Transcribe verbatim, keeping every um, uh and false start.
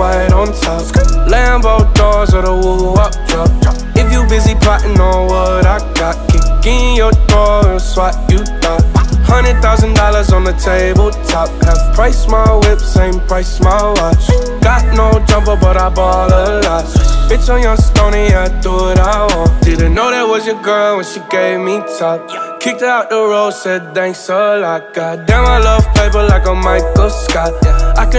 white on top. Lambo doors or the woo up drop. If you busy plotting on what I got, kick in your door and swat you thought. Hundred thousand dollars on the tabletop. Half price my whip, same price my watch. Got no jumper, but I ball a lot. Bitch, on your stony, I do what I want. Didn't know that was your girl when she gave me top. Kicked her out the road, said thanks a lot. Goddamn, I love paper like a Michael Scott. I can